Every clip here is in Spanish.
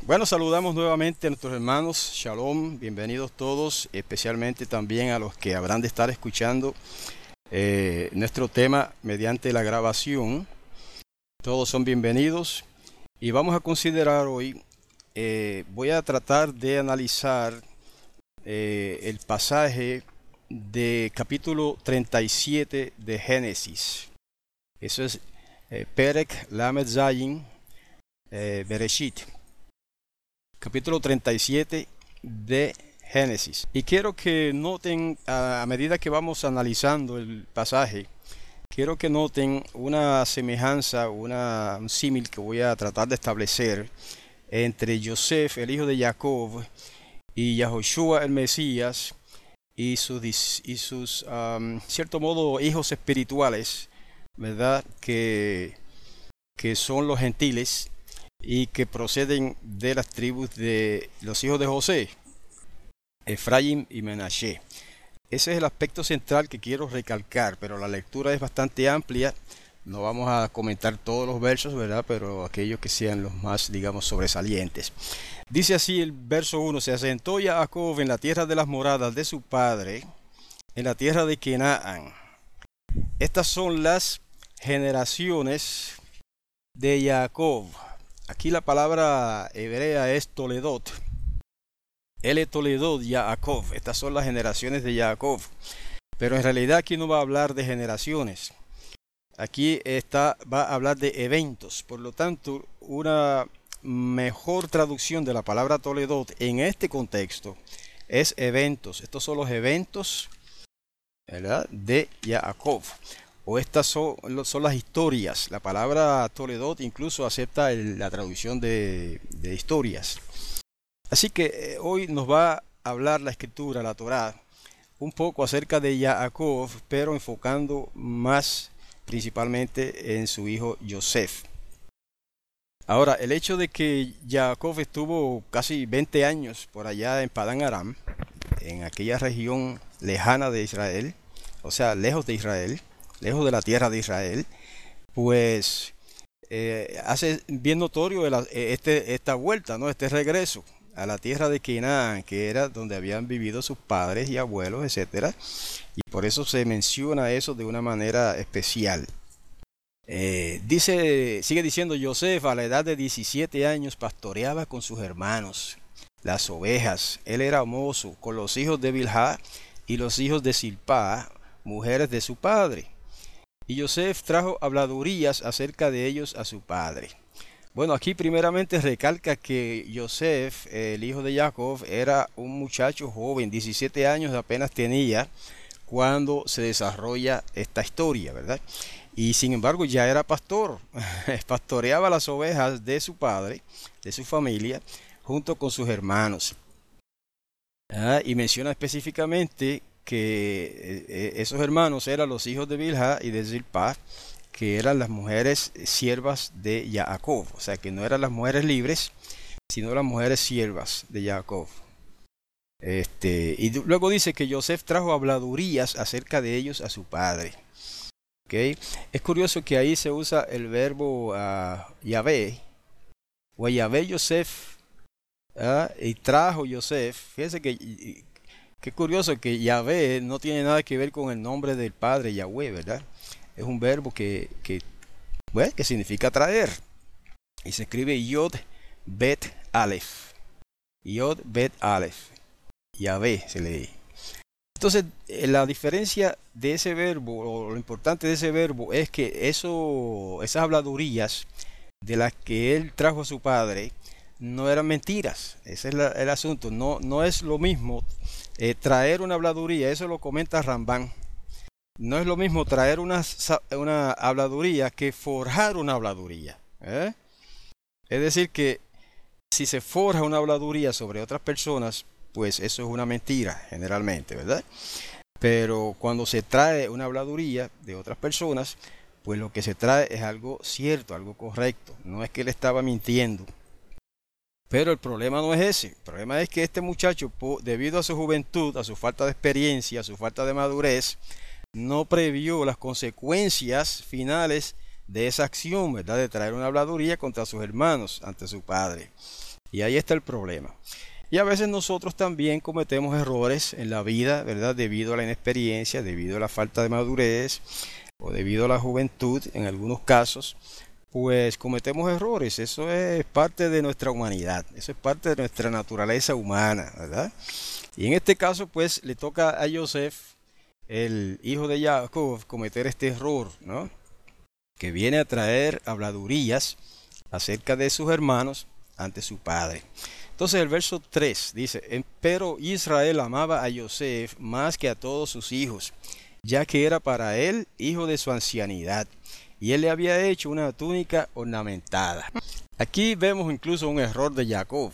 Bueno, saludamos nuevamente a nuestros hermanos. Shalom, bienvenidos todos, especialmente también a los que habrán de estar escuchando nuestro tema mediante la grabación. Todos son bienvenidos y vamos a considerar hoy, voy a tratar de analizar el pasaje de capítulo 37 de Génesis. Eso es Perek Lamed Zayin Bereshit. Capítulo 37 de Génesis. Y quiero que noten, a medida que vamos analizando el pasaje, quiero que noten una semejanza, un símil que voy a tratar de establecer entre Yosef, el hijo de Jacob, y Yahoshua, el Mesías, y sus cierto modo, hijos espirituales, ¿verdad? Que son los gentiles y que proceden de las tribus de los hijos de José, Efraín y Menashe. Ese es el aspecto central que quiero recalcar, pero la lectura es bastante amplia. No vamos a comentar todos los versos, ¿verdad? Pero aquellos que sean los más, digamos, sobresalientes. Dice así el verso 1: se asentó Jacob en la tierra de las moradas de su padre, en la tierra de Canaán. Estas son las generaciones de Jacob. Aquí la palabra hebrea es Toledot. Él es Toledot, Jacob. Estas son las generaciones de Jacob. Pero en realidad aquí no va a hablar de generaciones. Aquí va a hablar de eventos. Por lo tanto, una mejor traducción de la palabra Toledot en este contexto es eventos. Estos son los eventos, ¿verdad?, de Jacob. O estas son las historias. La palabra Toledot incluso acepta la traducción de historias. Así que hoy nos va a hablar la escritura, la Torá, un poco acerca de Jacob, pero enfocando más principalmente en su hijo Yosef. Ahora, el hecho de que Jacob estuvo casi 20 años por allá en Padán Aram, en aquella región lejana de Israel, o sea, lejos de Israel, lejos de la tierra de Israel, pues hace bien notorio esta vuelta, ¿no? Este regreso a la tierra de Canaán, que era donde habían vivido sus padres y abuelos, etcétera, y por eso se menciona eso de una manera especial. Sigue diciendo: Yosef a la edad de 17 años pastoreaba con sus hermanos las ovejas. Él era mozo con los hijos de Bilhá y los hijos de Silpá, mujeres de su padre. Y Yosef trajo habladurías acerca de ellos a su padre. Bueno, aquí primeramente recalca que Yosef, el hijo de Jacob, era un muchacho joven, 17 años apenas tenía cuando se desarrolla esta historia, ¿verdad? Y sin embargo ya era pastor, pastoreaba las ovejas de su padre, de su familia, junto con sus hermanos. Y menciona específicamente que esos hermanos eran los hijos de Bilhá y de Zilpá, que eran las mujeres siervas de Jacob, o sea que no eran las mujeres libres, sino las mujeres siervas de Jacob. Y luego dice que Yosef trajo habladurías acerca de ellos a su padre. ¿Okay? Es curioso que ahí se usa el verbo Yahvé, o Yahvé Yosef, y trajo Yosef. Fíjense que qué curioso que Yahvé no tiene nada que ver con el nombre del padre Yahweh, ¿verdad? Es un verbo que significa traer. Y se escribe Yod Bet Aleph. Yod Bet Aleph. Yahvé se lee. Entonces, la diferencia de ese verbo, o lo importante de ese verbo, es que esas habladurías de las que él trajo a su padre no eran mentiras. Ese es el asunto. No es lo mismo traer una habladuría, eso lo comenta Rambán. No es lo mismo traer una habladuría que forjar una habladuría. Es decir, que si se forja una habladuría sobre otras personas, pues eso es una mentira, generalmente, ¿verdad? Pero cuando se trae una habladuría de otras personas, pues lo que se trae es algo cierto, algo correcto. No es que él estaba mintiendo. Pero el problema no es ese. El problema es que este muchacho, debido a su juventud, a su falta de experiencia, a su falta de madurez, no previó las consecuencias finales de esa acción, ¿verdad?, de traer una habladuría contra sus hermanos ante su padre. Y ahí está el problema. Y a veces nosotros también cometemos errores en la vida, ¿verdad? Debido a la inexperiencia, debido a la falta de madurez o debido a la juventud en algunos casos, pues cometemos errores. Eso es parte de nuestra humanidad, eso es parte de nuestra naturaleza humana, ¿verdad? Y en este caso, pues le toca a Yosef, el hijo de Jacob, cometer este error, ¿no? Que viene a traer habladurías acerca de sus hermanos ante su padre. Entonces el verso 3 dice, pero Israel amaba a Yosef más que a todos sus hijos, ya que era para él hijo de su ancianidad, y él le había hecho una túnica ornamentada. Aquí vemos incluso un error de Jacob,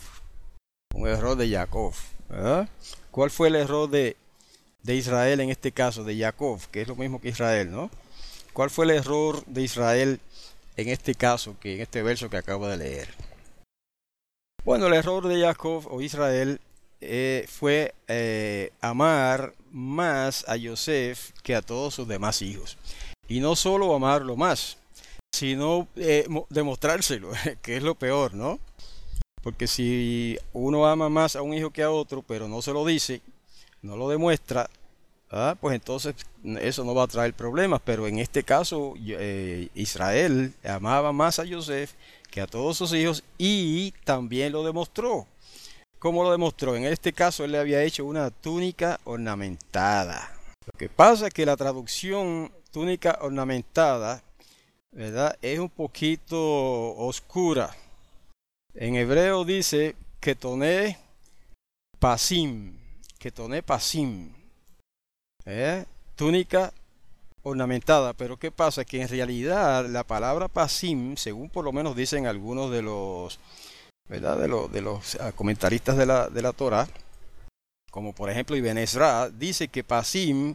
¿verdad? ¿Cuál fue el error de Israel en este caso, de Jacob, que es lo mismo que Israel, ¿no? ¿Cuál fue el error de Israel en este caso, que en este verso que acabo de leer? Bueno, el error de Jacob o Israel fue amar más a Yosef que a todos sus demás hijos. Y no solo amarlo más, sino demostrárselo, que es lo peor, ¿no? Porque si uno ama más a un hijo que a otro, pero no se lo dice, no lo demuestra, pues entonces eso no va a traer problemas. Pero en este caso, Israel amaba más a Yosef que a todos sus hijos y también lo demostró. ¿Cómo lo demostró? En este caso él le había hecho una túnica ornamentada. Lo que pasa es que la traducción túnica ornamentada, ¿verdad?, es un poquito oscura. En hebreo dice ketoné pasim, túnica ornamentada. Pero ¿qué pasa? Que en realidad la palabra pasim, según por lo menos dicen algunos de los, ¿verdad?, de los comentaristas de la Torah, como por ejemplo Ibn Ezra, dice que pasim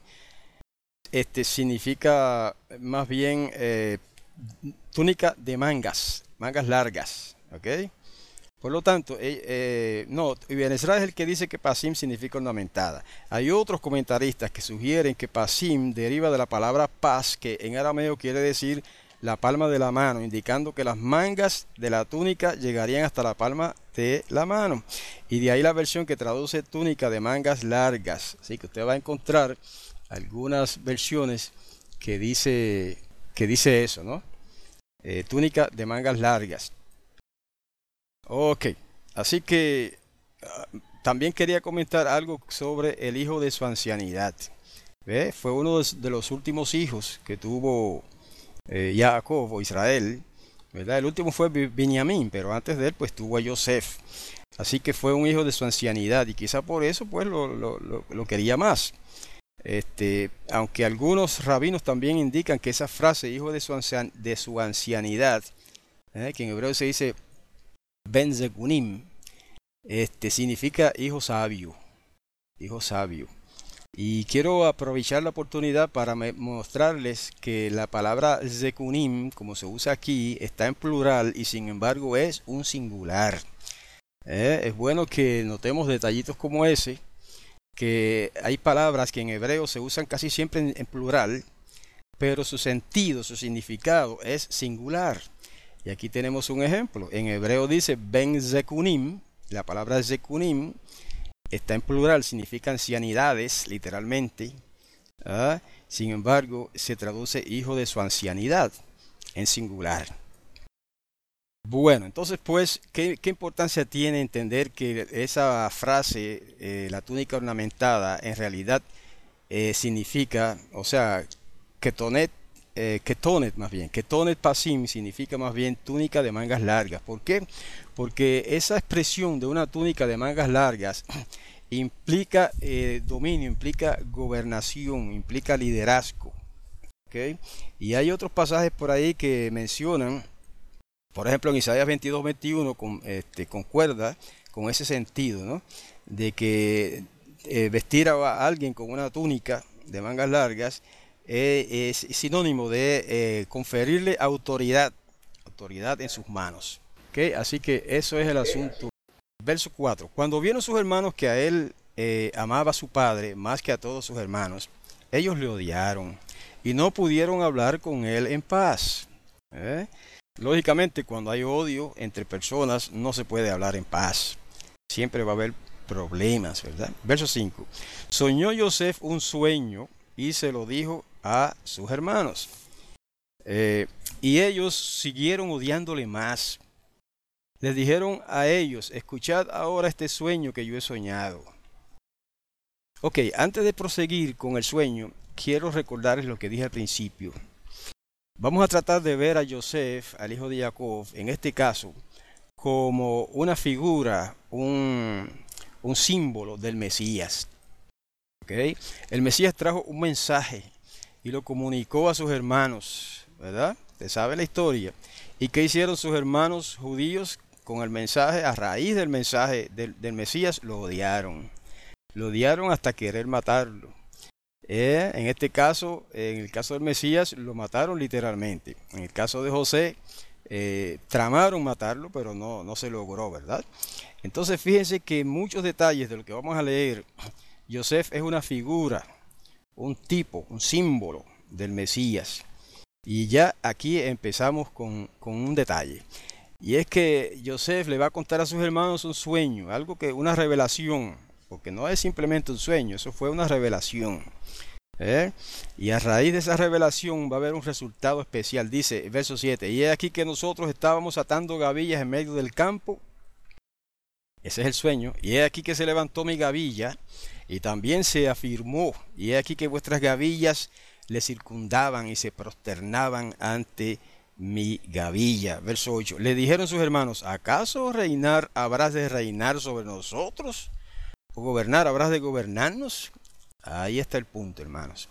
significa más bien túnica de mangas largas, ¿ok? Por lo tanto, no, Ibn Ezra es el que dice que pasim significa ornamentada. Hay otros comentaristas que sugieren que pasim deriva de la palabra pas, que en arameo quiere decir la palma de la mano, indicando que las mangas de la túnica llegarían hasta la palma de la mano. Y de ahí la versión que traduce túnica de mangas largas. Así que usted va a encontrar algunas versiones que dice eso, ¿no? Túnica de mangas largas. Ok, así que también quería comentar algo sobre el hijo de su ancianidad. ¿Ve? Fue uno de los últimos hijos que tuvo Jacob o Israel, ¿verdad? El último fue Benjamín, pero antes de él pues tuvo a Yosef. Así que fue un hijo de su ancianidad y quizá por eso pues lo quería más. Aunque algunos rabinos también indican que esa frase, hijo de su ancianidad, que en hebreo se dice Ben Zekunim, significa hijo sabio. Y quiero aprovechar la oportunidad para mostrarles que la palabra Zekunim, como se usa aquí, está en plural y sin embargo es un singular. Es bueno que notemos detallitos como ese, que hay palabras que en hebreo se usan casi siempre en plural, pero su sentido, su significado es singular. Y aquí tenemos un ejemplo. En hebreo dice Ben Zekunim. La palabra Zekunim está en plural, significa ancianidades, literalmente. Sin embargo, se traduce hijo de su ancianidad, en singular. Bueno, entonces pues, ¿qué importancia tiene entender que esa frase, la túnica ornamentada, en realidad significa, o sea, ketonet pasim significa más bien túnica de mangas largas. ¿Por qué? Porque esa expresión de una túnica de mangas largas implica dominio, implica gobernación, implica liderazgo. ¿Okay? Y hay otros pasajes por ahí que mencionan, por ejemplo en Isaías 22:21 concuerda con ese sentido, ¿no? De que vestir a alguien con una túnica de mangas largas es sinónimo de conferirle autoridad en sus manos. ¿Okay? Así que eso es el asunto. Verso 4. Cuando vieron sus hermanos que a él amaba a su padre más que a todos sus hermanos, ellos le odiaron y no pudieron hablar con él en paz. Lógicamente, cuando hay odio entre personas, no se puede hablar en paz. Siempre va a haber problemas, ¿verdad? Verso 5. Soñó Joseph un sueño y se lo dijo a sus hermanos. Y ellos siguieron odiándole más. Les dijeron a ellos, escuchad ahora este sueño que yo he soñado. Ok, antes de proseguir con el sueño, quiero recordarles lo que dije al principio. Vamos a tratar de ver a Joseph, al hijo de Jacob, en este caso, como una figura, un símbolo del Mesías. ¿Okay? El Mesías trajo un mensaje y lo comunicó a sus hermanos, ¿verdad? Usted sabe la historia. ¿Y qué hicieron sus hermanos judíos con el mensaje? A raíz del mensaje del Mesías, lo odiaron. Lo odiaron hasta querer matarlo. En este caso, en el caso del Mesías, lo mataron literalmente. En el caso de José, tramaron matarlo, pero no se logró, ¿verdad? Entonces, fíjense que muchos detalles de lo que vamos a leer, Joseph es una figura, un tipo, un símbolo del Mesías. Y ya aquí empezamos con un detalle. Y es que Joseph le va a contar a sus hermanos un sueño, una revelación, porque no es simplemente un sueño, eso fue una revelación. Y a raíz de esa revelación va a haber un resultado especial. Dice, verso 7, y es aquí que nosotros estábamos atando gavillas en medio del campo. Ese es el sueño. Y es aquí que se levantó mi gavilla y también se afirmó. Y es aquí que vuestras gavillas le circundaban y se prosternaban ante mi gavilla. Verso 8. Le dijeron sus hermanos, ¿acaso habrás de reinar sobre nosotros? ¿O gobernar, habrás de gobernarnos? Ahí está el punto, hermanos.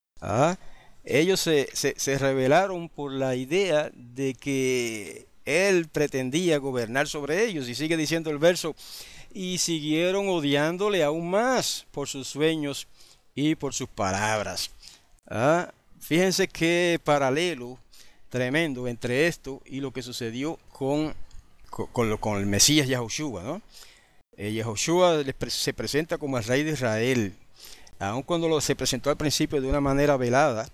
Ellos se rebelaron por la idea de que él pretendía gobernar sobre ellos. Y sigue diciendo el verso, y siguieron odiándole aún más por sus sueños y por sus palabras. Fíjense qué paralelo tremendo entre esto y lo que sucedió con el Mesías Yahushua, ¿no? Yahushua se presenta como el rey de Israel. Aun cuando se presentó al principio de una manera velada,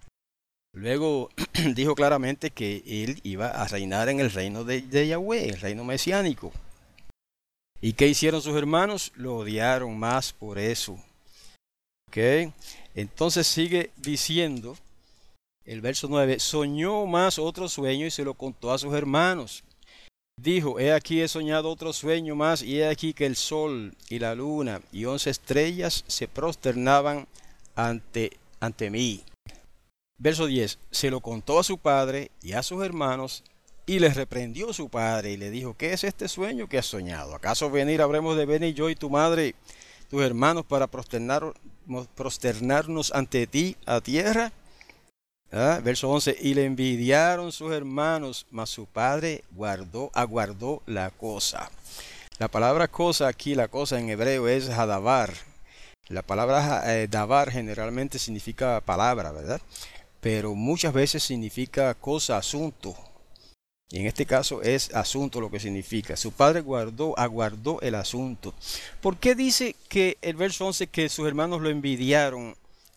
luego dijo claramente que él iba a reinar en el reino de Yahweh, el reino mesiánico. ¿Y qué hicieron sus hermanos? Lo odiaron más por eso. ¿Okay? Entonces sigue diciendo el verso 9, soñó más otro sueño y se lo contó a sus hermanos. Dijo, he aquí he soñado otro sueño más, y he aquí que el sol y la luna y 11 estrellas se prosternaban ante mí. Verso 10, se lo contó a su padre y a sus hermanos, y les reprendió su padre, y le dijo, ¿qué es este sueño que has soñado? ¿Acaso habremos de venir yo y tu madre, tus hermanos, para prosternarnos ante ti a tierra? Verso 11, y le envidiaron sus hermanos, mas su padre aguardó la cosa. La palabra cosa aquí, la cosa en hebreo es hadavar. La palabra davar generalmente significa palabra, ¿verdad? Pero muchas veces significa cosa, asunto. Y en este caso es asunto lo que significa. Su padre aguardó el asunto. ¿Por qué dice que el verso 11 que sus hermanos lo envidiaron?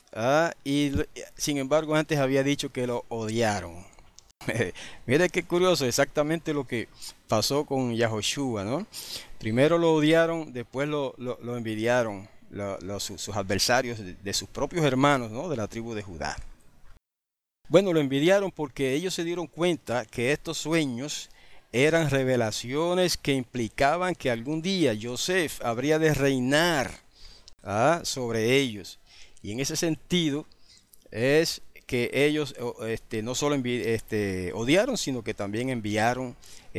Y sin embargo antes había dicho que lo odiaron. Mire qué curioso, exactamente lo que pasó con Yahushua, ¿no? Primero lo odiaron, después lo envidiaron sus adversarios de sus propios hermanos, ¿no? De la tribu de Judá. Bueno, lo envidiaron porque ellos se dieron cuenta que estos sueños eran revelaciones que implicaban que algún día Joseph habría de reinar sobre ellos. Y en ese sentido es que ellos no solo odiaron, sino que también envidiaron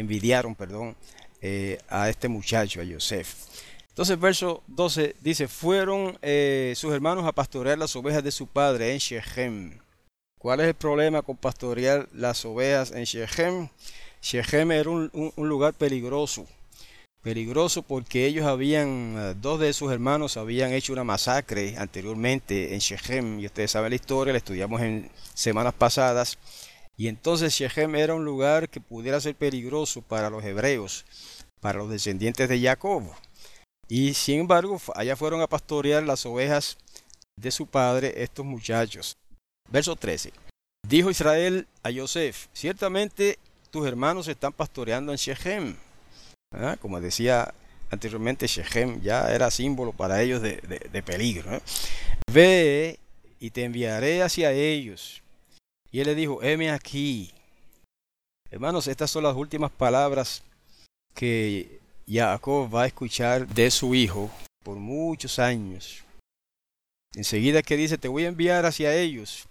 a este muchacho, a Joseph. Entonces, verso 12 dice, fueron sus hermanos a pastorear las ovejas de su padre en Shechem. ¿Cuál es el problema con pastorear las ovejas en Shechem? Shechem era un lugar peligroso. Peligroso porque dos de sus hermanos habían hecho una masacre anteriormente en Shechem, y ustedes saben la historia, la estudiamos en semanas pasadas, y entonces Shechem era un lugar que pudiera ser peligroso para los hebreos, para los descendientes de Jacob, y sin embargo allá fueron a pastorear las ovejas de su padre estos muchachos. Verso 13, dijo Israel a Joseph, ciertamente tus hermanos están pastoreando en Shechem. Como decía anteriormente, Shechem ya era símbolo para ellos de peligro. Ve y te enviaré hacia ellos. Y él le dijo, heme aquí. Hermanos, estas son las últimas palabras que Jacob va a escuchar de su hijo por muchos años. Enseguida que dice, te voy a enviar hacia ellos,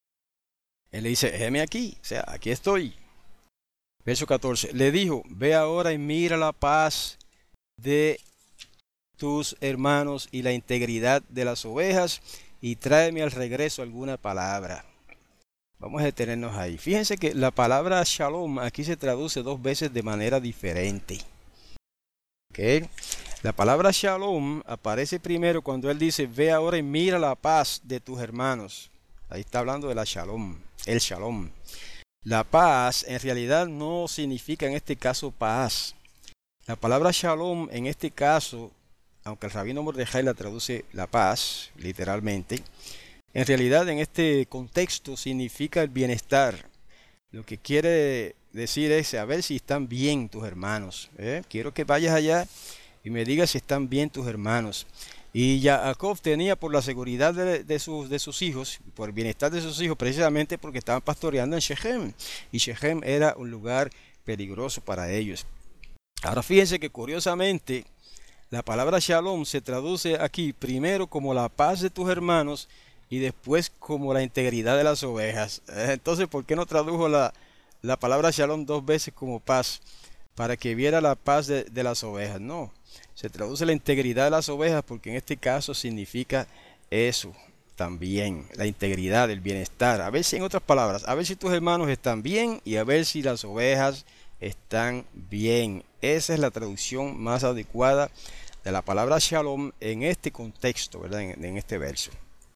él le dice, heme aquí, o sea, aquí estoy. Verso 14, le dijo, ve ahora y mira la paz de tus hermanos y la integridad de las ovejas y tráeme al regreso alguna palabra. Vamos a detenernos ahí. Fíjense que la palabra shalom aquí se traduce dos veces de manera diferente. ¿Okay? La palabra shalom aparece primero cuando él dice, ve ahora y mira la paz de tus hermanos. Ahí está hablando de la shalom, el shalom. La paz en realidad no significa en este caso paz. La palabra shalom en este caso, aunque el rabino Mordejai la traduce la paz, literalmente, en realidad en este contexto significa el bienestar. Lo que quiere decir es saber si están bien tus hermanos. Quiero que vayas allá y me digas si están bien tus hermanos. Y Jacob tenía por la seguridad de sus hijos, por el bienestar de sus hijos, precisamente porque estaban pastoreando en Shechem. Y Shechem era un lugar peligroso para ellos. Ahora fíjense que curiosamente la palabra shalom se traduce aquí primero como la paz de tus hermanos y después como la integridad de las ovejas. Entonces, ¿por qué no tradujo la palabra shalom dos veces como paz? Para que viera la paz de las ovejas. No, se traduce la integridad de las ovejas porque en este caso significa eso también, la integridad, el bienestar. A ver si en otras palabras, a ver si tus hermanos están bien y a ver si las ovejas están bien. Esa es la traducción más adecuada de la palabra shalom en este contexto, ¿verdad? En este verso.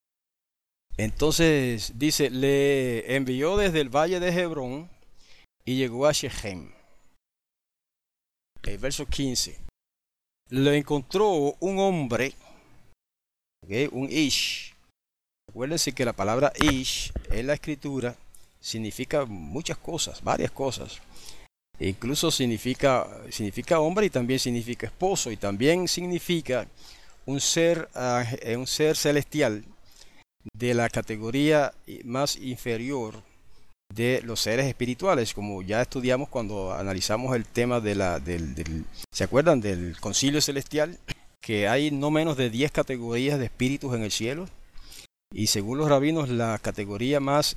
Entonces dice, le envió desde el valle de Hebrón y llegó a Shechem. El verso 15. Le encontró un hombre, un Ish. Acuérdense que la palabra Ish en la escritura significa muchas cosas, varias cosas. E incluso significa hombre y también significa esposo y también significa un ser celestial de la categoría más inferior de los seres espirituales, como ya estudiamos cuando analizamos el tema ¿se acuerdan del concilio celestial? Que hay no menos de 10 categorías de espíritus en el cielo, y según los rabinos la categoría más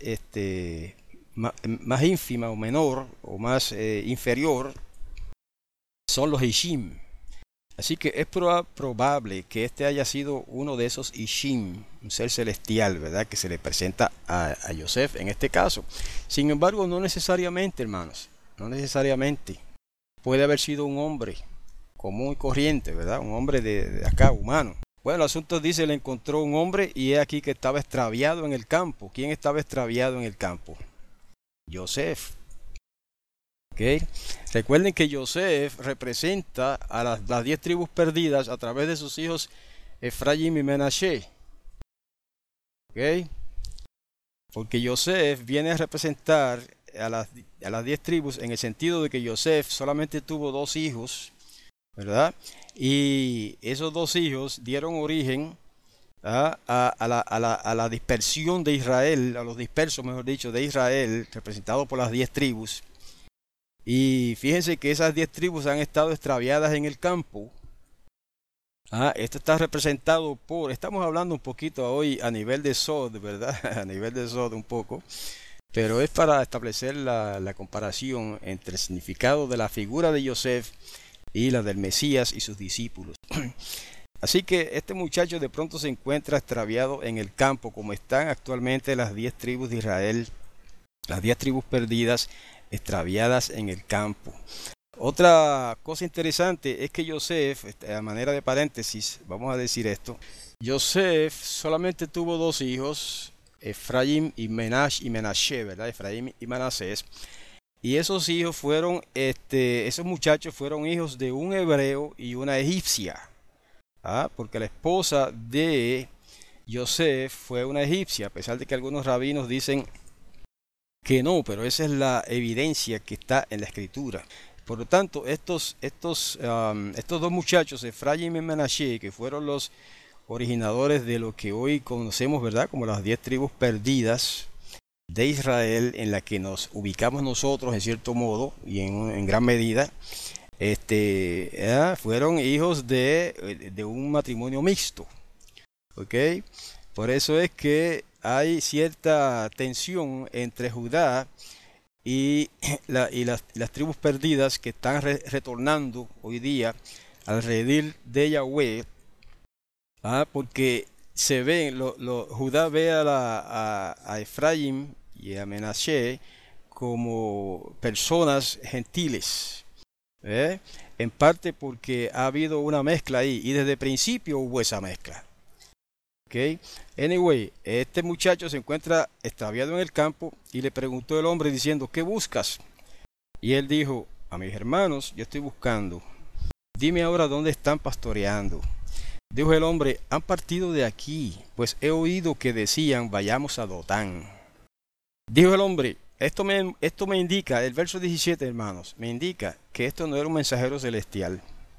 ínfima o menor o más inferior son los Ishim. Así que es probable que este haya sido uno de esos Ishim, un ser celestial, ¿verdad? Que se le presenta a Yosef en este caso. Sin embargo, no necesariamente, hermanos, no necesariamente. Puede haber sido un hombre común y corriente, ¿verdad? Un hombre de acá, humano. Bueno, el asunto dice, le encontró un hombre y es aquí que estaba extraviado en el campo. ¿Quién estaba extraviado en el campo? Yosef. ¿Okay? Recuerden que Yosef representa a las 10 tribus perdidas a través de sus hijos Efraim y Menashe. ¿Okay? Porque Yosef viene a representar a las 10 tribus en el sentido de que Yosef solamente tuvo 2 hijos, ¿verdad? Y esos 2 hijos dieron origen a la dispersión de Israel, a los dispersos, mejor dicho, de Israel, representados por las 10 tribus. Y fíjense que esas 10 tribus han estado extraviadas en el campo. Esto está representado estamos hablando un poquito hoy a nivel de Sod, ¿verdad? A nivel de Sod un poco. Pero es para establecer la comparación entre el significado de la figura de Yosef y la del Mesías y sus discípulos. Así que este muchacho de pronto se encuentra extraviado en el campo, como están actualmente las 10 tribus de Israel, las 10 tribus perdidas, extraviadas en el campo. Otra cosa interesante es que Yosef, a manera de paréntesis, vamos a decir esto, Yosef solamente tuvo 2 hijos, Efraim y Menashe, ¿verdad? Efraim y Manasés. Y esos hijos esos muchachos fueron hijos de un hebreo y una egipcia. Porque la esposa de Yosef fue una egipcia, a pesar de que algunos rabinos dicen que no, pero esa es la evidencia que está en la escritura. Por lo tanto, estos dos muchachos, Efraín y Menashe, que fueron los originadores de lo que hoy conocemos, ¿verdad?, como las 10 tribus perdidas de Israel, en la que nos ubicamos nosotros en cierto modo y en gran medida, fueron hijos de un matrimonio mixto. ¿Ok? Por eso es que hay cierta tensión entre Judá y las tribus perdidas que están retornando hoy día al redil de Yahweh, porque se ven, Judá ve a Efraín y a Menashe como personas gentiles, ¿eh? En parte porque ha habido una mezcla ahí y desde el principio hubo esa mezcla. Okay. Anyway, este muchacho se encuentra extraviado en el campo y le preguntó el hombre diciendo, ¿qué buscas? Y él dijo, a mis hermanos yo estoy buscando. Dime ahora dónde están pastoreando. Dijo el hombre, han partido de aquí, pues he oído que decían, vayamos a Dotán. Dijo el hombre, esto me indica, el verso 17, hermanos, me indica que esto no era un mensajero celestial.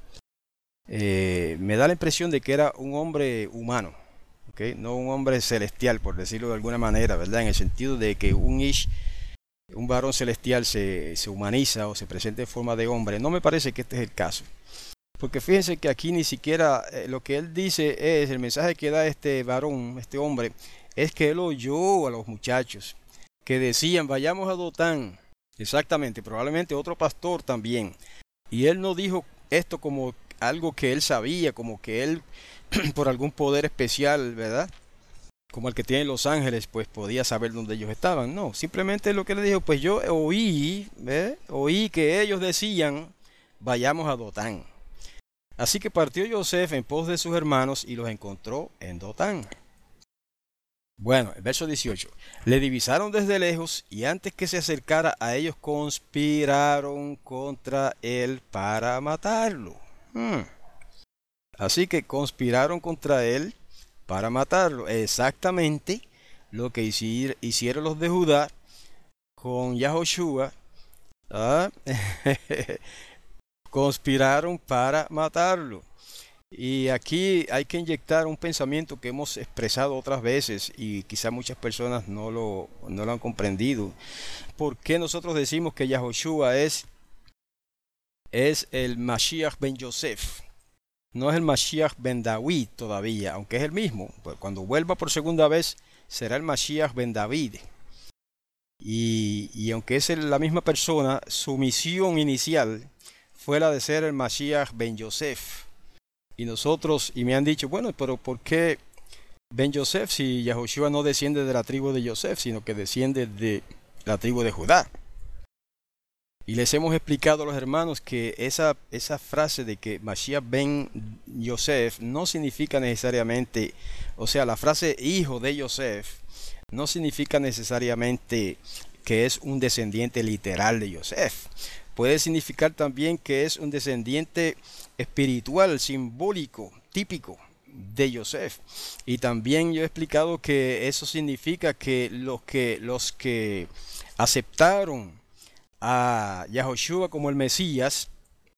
Me da la impresión de que era un hombre humano. Okay, no un hombre celestial, por decirlo de alguna manera, ¿verdad? En el sentido de que un varón celestial se humaniza o se presenta en forma de hombre. No me parece que este es el caso. Porque fíjense que aquí ni siquiera lo que él dice es, el mensaje que da este varón, este hombre, es que él oyó a los muchachos que decían, vayamos a Dotán. Exactamente, probablemente otro pastor también. Y él no dijo esto como algo que él sabía, como que él por algún poder especial, ¿verdad?, como el que tienen los ángeles, pues podía saber dónde ellos estaban. No, simplemente lo que le dijo, pues yo oí que ellos decían, vayamos a Dotán. Así que partió Yosef en pos de sus hermanos y los encontró en Dotán. Bueno, el verso 18. Le divisaron desde lejos y antes que se acercara a ellos conspiraron contra él para matarlo. Así que conspiraron contra él para matarlo. Exactamente lo que hicieron los de Judá con Yahoshua. Conspiraron para matarlo. Y aquí hay que inyectar un pensamiento que hemos expresado otras veces y quizá muchas personas no lo han comprendido. ¿Por qué nosotros decimos que Yahoshua es el Mashiach ben Yosef? No es el Mashiach ben David todavía, aunque es el mismo. Pues cuando vuelva por segunda vez será el Mashiach ben David. Y aunque es la misma persona, su misión inicial fue la de ser el Mashiach ben Yosef. Y me han dicho, bueno, pero ¿por qué ben Yosef si Yahoshua no desciende de la tribu de Yosef, sino que desciende de la tribu de Judá? Y les hemos explicado a los hermanos que esa frase de que Mashiach ben Yosef no significa necesariamente, o sea, la frase hijo de Yosef no significa necesariamente que es un descendiente literal de Yosef. Puede significar también que es un descendiente espiritual, simbólico, típico de Yosef. Y también yo he explicado que eso significa que los que aceptaron a Yahoshua como el Mesías,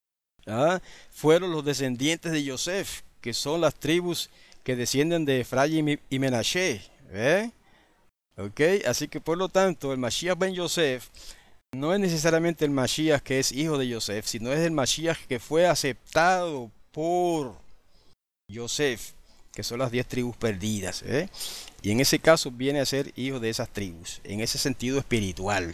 fueron los descendientes de Yosef, que son las tribus que descienden de Efraín y Menashe. Okay, así que por lo tanto el Mashiach ben Yosef no es necesariamente el Mashiach que es hijo de Yosef, sino es el Mashiach que fue aceptado por Yosef, que son las 10 tribus perdidas. Y en ese caso viene a ser hijo de esas tribus, en ese sentido espiritual.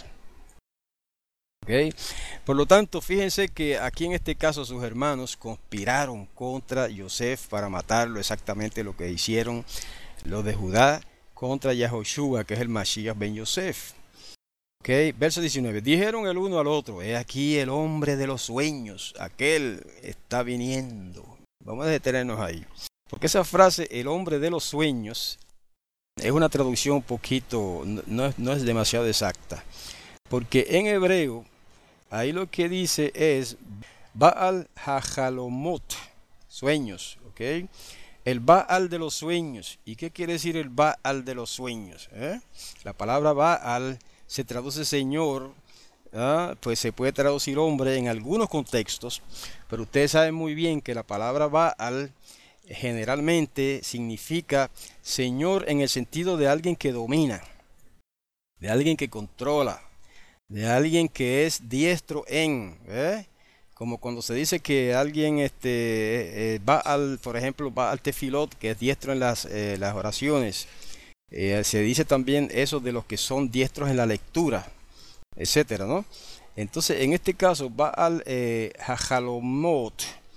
Okay. Por lo tanto, fíjense que aquí en este caso sus hermanos conspiraron contra Yosef para matarlo, exactamente lo que hicieron los de Judá contra Yahoshua, que es el Mashiach ben Yosef. Okay. Verso 19. Dijeron el uno al otro, he aquí el hombre de los sueños, aquel está viniendo. Vamos a detenernos ahí. Porque esa frase, el hombre de los sueños, es una traducción un poquito, no es demasiado exacta. Porque en hebreo, ahí lo que dice es Baal Hajalomot, sueños, ¿ok? El Baal de los sueños. ¿Y qué quiere decir el Baal de los sueños? La palabra Baal se traduce Señor, pues se puede traducir hombre en algunos contextos, pero ustedes saben muy bien que la palabra Baal generalmente significa Señor en el sentido de alguien que domina, de alguien que controla, de alguien que es diestro en, como cuando se dice que alguien va al, por ejemplo, va al tefilot, que es diestro en las oraciones. Se dice también eso de los que son diestros en la lectura, etcétera, ¿no? Entonces, en este caso, va al Hajalomot,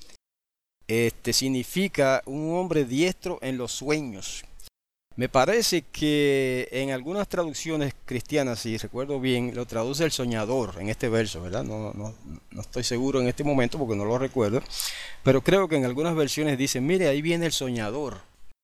significa un hombre diestro en los sueños. Me parece que en algunas traducciones cristianas, si recuerdo bien, lo traduce el soñador en este verso, ¿verdad? No estoy seguro en este momento porque no lo recuerdo, pero creo que en algunas versiones dicen, mire, ahí viene el soñador.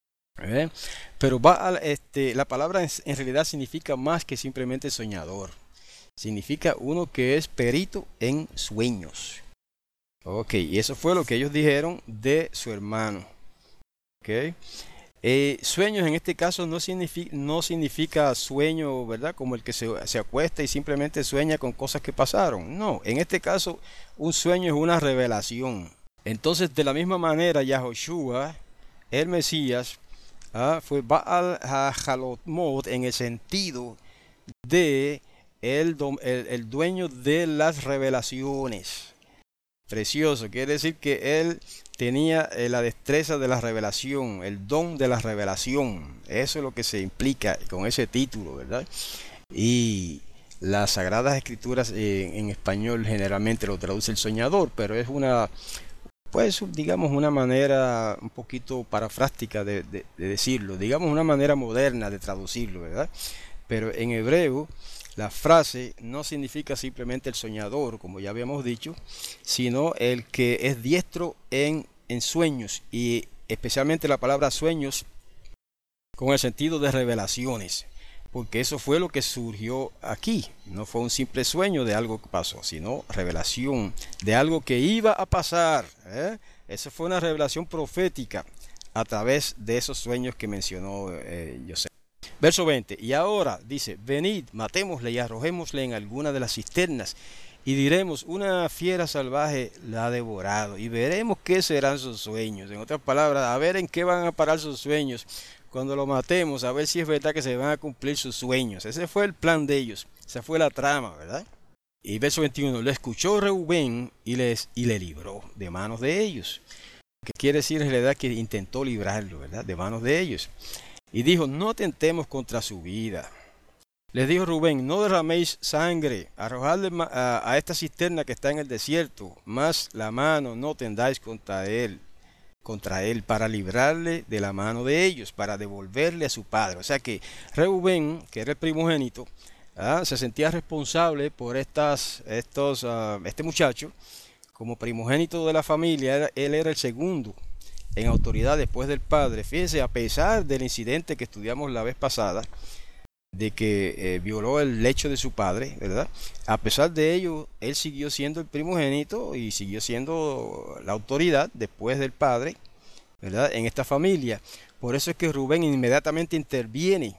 Pero la palabra en realidad significa más que simplemente soñador. Significa uno que es perito en sueños. Ok, y eso fue lo que ellos dijeron de su hermano. Ok. Sueños en este caso no significa sueño, ¿verdad? Como el que se acuesta y simplemente sueña con cosas que pasaron. No, en este caso un sueño es una revelación. Entonces, de la misma manera, Yahoshua, el Mesías, fue Baal HaJalotmot en el sentido de el dueño de las revelaciones. Precioso, quiere decir que él tenía la destreza de la revelación, el don de la revelación. Eso es lo que se implica con ese título, ¿verdad? Y las Sagradas Escrituras en español generalmente lo traduce el soñador, pero es pues digamos una manera un poquito parafrástica de decirlo, digamos una manera moderna de traducirlo, ¿verdad? Pero en hebreo la frase no significa simplemente el soñador, como ya habíamos dicho, sino el que es diestro en sueños, y especialmente la palabra sueños con el sentido de revelaciones, porque eso fue lo que surgió aquí. No fue un simple sueño de algo que pasó, sino revelación de algo que iba a pasar. Esa fue una revelación profética a través de esos sueños que mencionó José. Verso 20, y ahora dice, venid, matémosle y arrojémosle en alguna de las cisternas, y diremos, una fiera salvaje la ha devorado, y veremos qué serán sus sueños. En otras palabras, a ver en qué van a parar sus sueños cuando lo matemos, a ver si es verdad que se van a cumplir sus sueños. Ese fue el plan de ellos, esa fue la trama, ¿verdad? Y verso 21, le escuchó Reubén y le libró de manos de ellos. Que quiere decir en realidad que intentó librarlo, ¿verdad? De manos de ellos. Y dijo, no tentemos contra su vida. Les dijo Rubén, no derraméis sangre, arrojadle a esta cisterna que está en el desierto, mas la mano no tendáis contra él, para librarle de la mano de ellos, para devolverle a su padre. O sea que Reubén, que era el primogénito, se sentía responsable por este muchacho, como primogénito de la familia, él era el segundo en autoridad después del padre. Fíjense, a pesar del incidente que estudiamos la vez pasada, de que violó el lecho de su padre, ¿verdad? A pesar de ello, él siguió siendo el primogénito y siguió siendo la autoridad después del padre, ¿verdad? En esta familia. Por eso es que Rubén inmediatamente interviene,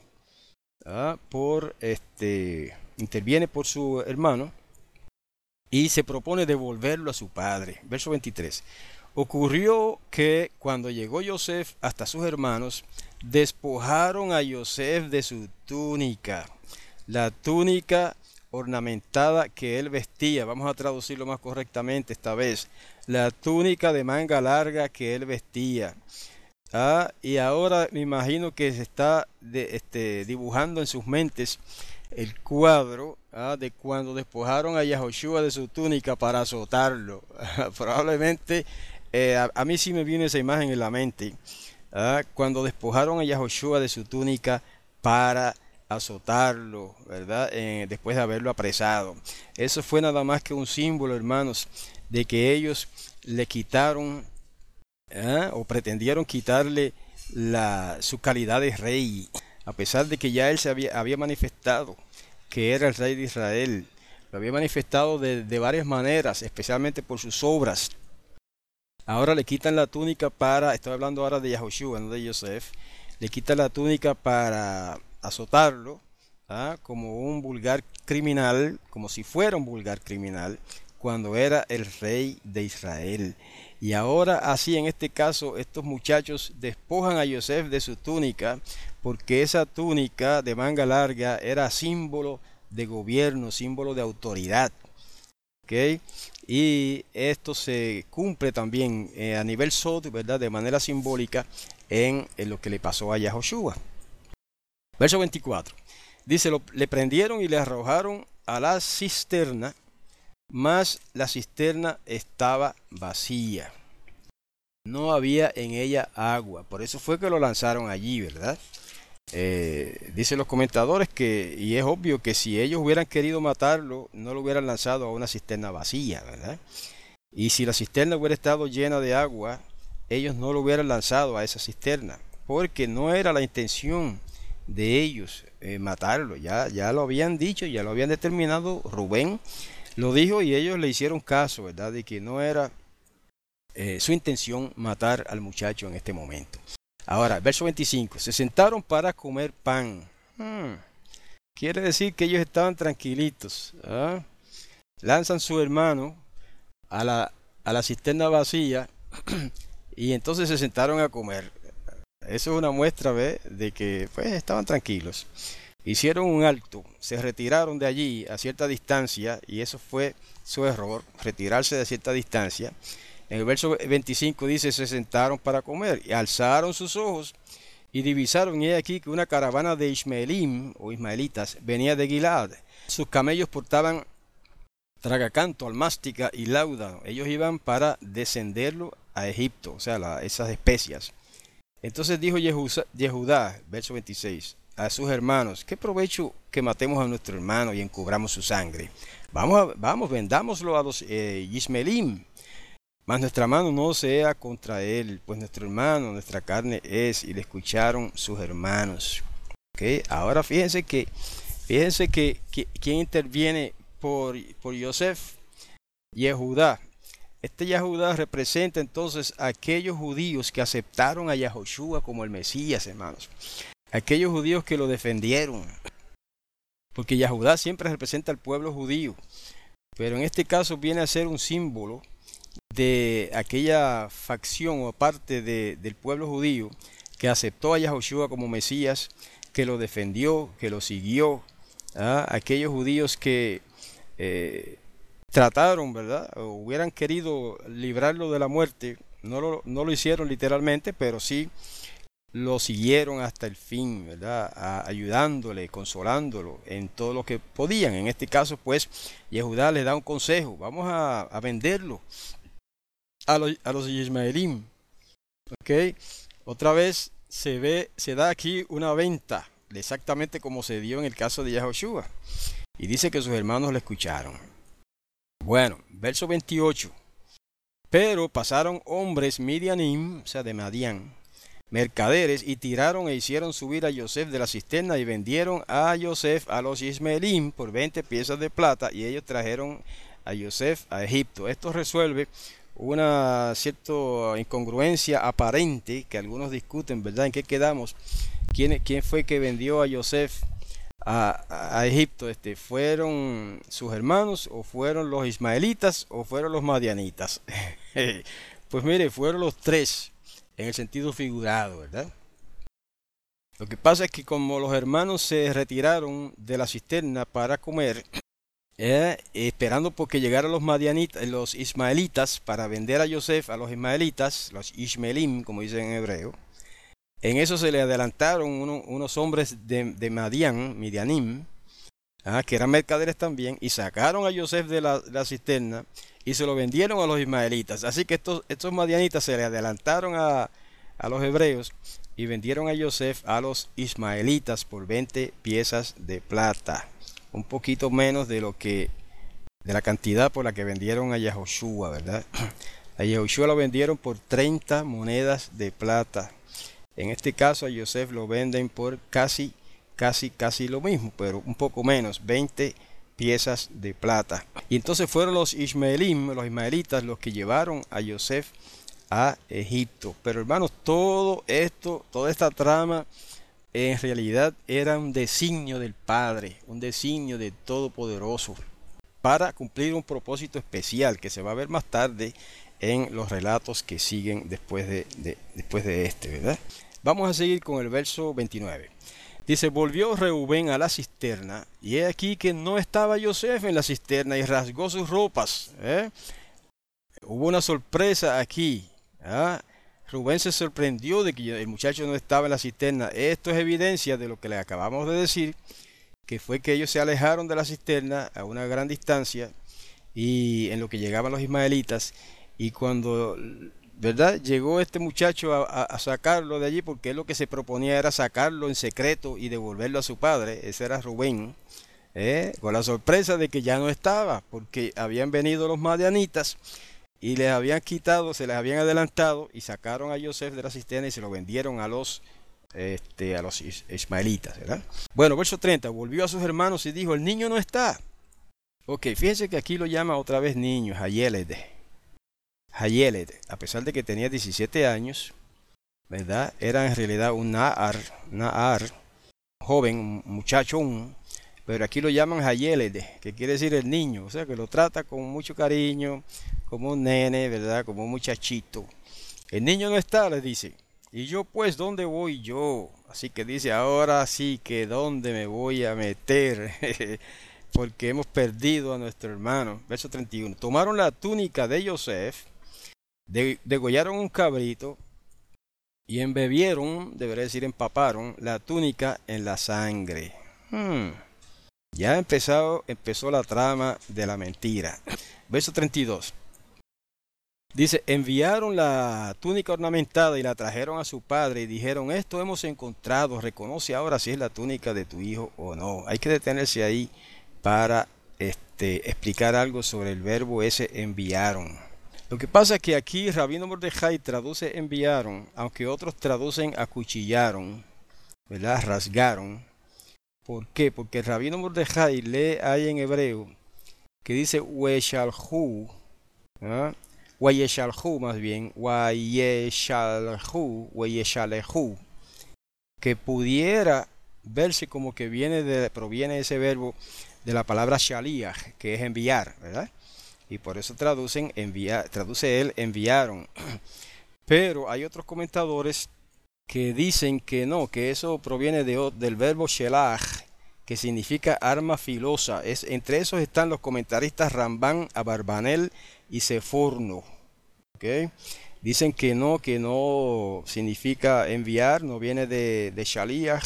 interviene por su hermano y se propone devolverlo a su padre. Verso 23. Ocurrió que cuando llegó Yosef hasta sus hermanos, despojaron a Yosef de su túnica, la túnica ornamentada que él vestía. Vamos a traducirlo más correctamente esta vez. La túnica de manga larga que él vestía. Y ahora me imagino que se está dibujando en sus mentes el cuadro de cuando despojaron a Yahoshua de su túnica para azotarlo. Probablemente a mí sí me viene esa imagen en la mente, cuando despojaron a Yahoshua de su túnica para azotarlo, ¿verdad? Después de haberlo apresado. Eso fue nada más que un símbolo, hermanos, de que ellos le quitaron o pretendieron quitarle su calidad de rey, a pesar de que ya él había manifestado que era el rey de Israel. Lo había manifestado de varias maneras, especialmente por sus obras. Ahora le quitan la túnica estoy hablando ahora de Yahoshua, no de Yosef, le quitan la túnica para azotarlo, como un vulgar criminal, como si fuera un vulgar criminal, cuando era el rey de Israel. Y ahora así en este caso estos muchachos despojan a Yosef de su túnica, porque esa túnica de manga larga era símbolo de gobierno, símbolo de autoridad. ¿Ok? Y esto se cumple también a nivel sod, ¿verdad? De manera simbólica en lo que le pasó a Yahoshua. Verso 24. Dice, le prendieron y le arrojaron a la cisterna, mas la cisterna estaba vacía. No había en ella agua. Por eso fue que lo lanzaron allí, ¿verdad? Dicen los comentadores que, y es obvio que si ellos hubieran querido matarlo, no lo hubieran lanzado a una cisterna vacía, ¿verdad? Y si la cisterna hubiera estado llena de agua, ellos no lo hubieran lanzado a esa cisterna, porque no era la intención de ellos matarlo. Ya lo habían dicho, ya lo habían determinado. Rubén lo dijo y ellos le hicieron caso, ¿verdad? De que no era su intención matar al muchacho en este momento. Ahora, verso 25. Se sentaron para comer pan. Quiere decir que ellos estaban tranquilitos. Lanzan su hermano a la cisterna vacía y entonces se sentaron a comer. Eso es una muestra, ¿ve?, de que pues estaban tranquilos. Hicieron un alto, se retiraron de allí a cierta distancia, y eso fue su error, retirarse de cierta distancia. En el verso 25 dice, se sentaron para comer y alzaron sus ojos y divisaron, y he aquí que una caravana de Ismaelim o ismaelitas venía de Gilad. Sus camellos portaban tragacanto, almástica y láudano. Ellos iban para descenderlo a Egipto, o sea, esas especias. Entonces dijo Yehudá, verso 26, a sus hermanos, ¿qué provecho que matemos a nuestro hermano y encubramos su sangre? Vamos, vendámoslo a los Ismaelim, mas nuestra mano no sea contra él, pues nuestro hermano, nuestra carne es. Y le escucharon sus hermanos. ¿Okay? Ahora fíjense que quién interviene por Yosef, Yehudá. Este Yehudá representa entonces a aquellos judíos que aceptaron a Yahoshua como el Mesías, hermanos. Aquellos judíos que lo defendieron. Porque Yehudá siempre representa al pueblo judío. Pero en este caso viene a ser un símbolo de aquella facción o parte del pueblo judío que aceptó a Yahoshua como Mesías, que lo defendió, que lo siguió. Aquellos judíos que trataron, ¿verdad?, o hubieran querido librarlo de la muerte. No lo hicieron literalmente, pero sí lo siguieron hasta el fin, ¿verdad?, ayudándole, consolándolo en todo lo que podían. En este caso, pues, Yehudá le da un consejo: vamos a venderlo a los Ismaelim. ¿Ok? Otra vez se da aquí una venta, exactamente como se dio en el caso de Yahoshua. Y dice que sus hermanos le escucharon. Bueno, verso 28. Pero pasaron hombres Midianim, o sea, de Madián, mercaderes, y tiraron e hicieron subir a Yosef de la cisterna y vendieron a Yosef a los Ismaelim por 20 piezas de plata, y ellos trajeron a Yosef a Egipto. Esto resuelve una cierta incongruencia aparente que algunos discuten, ¿verdad? ¿En qué quedamos? ¿Quién fue que vendió a Yosef a Egipto? ¿Fueron sus hermanos, o fueron los ismaelitas, o fueron los madianitas? Pues mire, fueron los tres, en el sentido figurado, ¿verdad? Lo que pasa es que como los hermanos se retiraron de la cisterna para comer, esperando porque llegaran los madianitas, los ismaelitas, para vender a Yosef a los ismaelitas, los Ishmelim, como dicen en hebreo. En eso se le adelantaron unos hombres de Midianim, que eran mercaderes también, y sacaron a Yosef de la cisterna y se lo vendieron a los ismaelitas. Así que estos madianitas se le adelantaron a los hebreos y vendieron a Yosef a los ismaelitas por 20 piezas de plata. Un poquito menos de la cantidad por la que vendieron a Yahoshua, ¿verdad? A Yahoshua lo vendieron por 30 monedas de plata. En este caso a Yosef lo venden por casi lo mismo, pero un poco menos, 20 piezas de plata. Y entonces fueron los Ismaelim, los ismaelitas, los que llevaron a Yosef a Egipto. Pero hermanos, todo esto, toda esta trama en realidad era un designio del Padre, un designio del Todopoderoso, para cumplir un propósito especial que se va a ver más tarde en los relatos que siguen después de este, ¿verdad? Vamos a seguir con el verso 29. Dice, volvió Reubén a la cisterna, y he aquí que no estaba Yosef en la cisterna, y rasgó sus ropas. Hubo una sorpresa aquí. Rubén se sorprendió de que el muchacho no estaba en la cisterna. Esto es evidencia de lo que le acabamos de decir, que fue que ellos se alejaron de la cisterna a una gran distancia, y en lo que llegaban los ismaelitas, y cuando, ¿verdad?, llegó este muchacho a sacarlo de allí, porque él lo que se proponía era sacarlo en secreto y devolverlo a su padre. Ese era Rubén, con la sorpresa de que ya no estaba, porque habían venido los madianitas y les habían quitado, se les habían adelantado, y sacaron a Yosef de la cisterna y se lo vendieron a los ismaelitas, ¿verdad? Bueno, verso 30, volvió a sus hermanos y dijo, el niño no está. Ok, fíjense que aquí lo llama otra vez niño, Hayeled, a pesar de que tenía 17 años, ¿verdad? Era en realidad un Na'ar, joven, un muchachón, pero aquí lo llaman Hayeled, que quiere decir el niño, o sea que lo trata con mucho cariño, como un nene, ¿verdad? Como un muchachito. El niño no está, les dice. Y yo pues, ¿dónde voy yo? Así que dice, ahora sí que ¿dónde me voy a meter? Porque hemos perdido a nuestro hermano. Verso 31. Tomaron la túnica de Yosef, degollaron un cabrito y embebieron, debería decir empaparon, la túnica en la sangre. Ya empezó la trama de la mentira. Verso 32. Dice, enviaron la túnica ornamentada y la trajeron a su padre y dijeron, esto hemos encontrado, reconoce ahora si es la túnica de tu hijo o no. Hay que detenerse ahí para explicar algo sobre el verbo ese enviaron. Lo que pasa es que aquí Rabino Mordejai traduce enviaron, aunque otros traducen acuchillaron, ¿verdad? Rasgaron. ¿Por qué? Porque el Rabino Mordejai lee ahí en hebreo que dice Weshalhu, Wayeshalhu más bien, Wayeshalehu, que pudiera verse como que proviene ese verbo de la palabra shaliach, que es enviar, ¿verdad? Y por eso traduce él enviaron. Pero hay otros comentadores que dicen que no, que eso proviene del verbo shelach, que significa arma filosa. Entre esos están los comentaristas Ramban, Abarbanel y Seforno. ¿Okay? Dicen que no significa enviar, no viene de shaliach,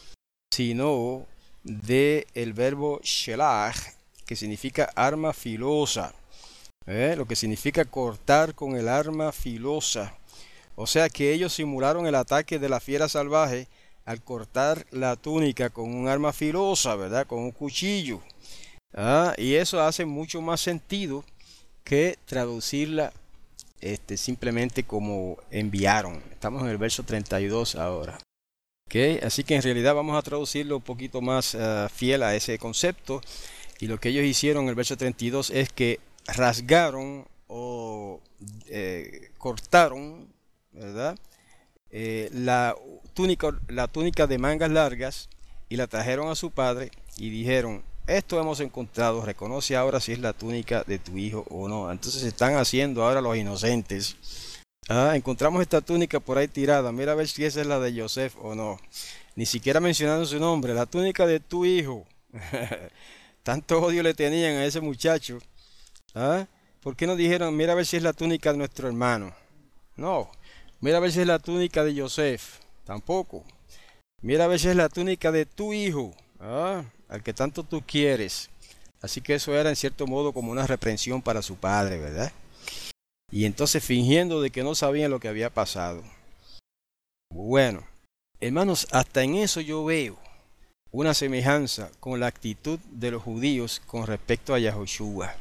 sino del verbo shelach, que significa arma filosa. Lo que significa cortar con el arma filosa. O sea que ellos simularon el ataque de la fiera salvaje al cortar la túnica con un arma filosa, ¿verdad? Con un cuchillo. Y eso hace mucho más sentido que traducirla simplemente como enviaron. Estamos en el verso 32 ahora. ¿Okay? Así que en realidad vamos a traducirlo un poquito más fiel a ese concepto. Y lo que ellos hicieron en el verso 32 es que rasgaron o cortaron, ¿verdad? La túnica de mangas largas y la trajeron a su padre y dijeron, esto hemos encontrado, reconoce ahora si es la túnica de tu hijo o no. Entonces se están haciendo ahora los inocentes. Encontramos esta túnica por ahí tirada, mira a ver si esa es la de Yosef o no. Ni siquiera mencionando su nombre, la túnica de tu hijo. Tanto odio le tenían a ese muchacho. ¿Por qué no dijeron, mira a ver si es la túnica de nuestro hermano? No. Mira a ver si es la túnica de Yosef. Tampoco. Mira a ver si es la túnica de tu hijo, al que tanto tú quieres. Así que eso era en cierto modo como una reprensión para su padre, ¿verdad? Y entonces fingiendo de que no sabían lo que había pasado. Bueno, hermanos, hasta en eso yo veo una semejanza con la actitud de los judíos con respecto a Yahoshua.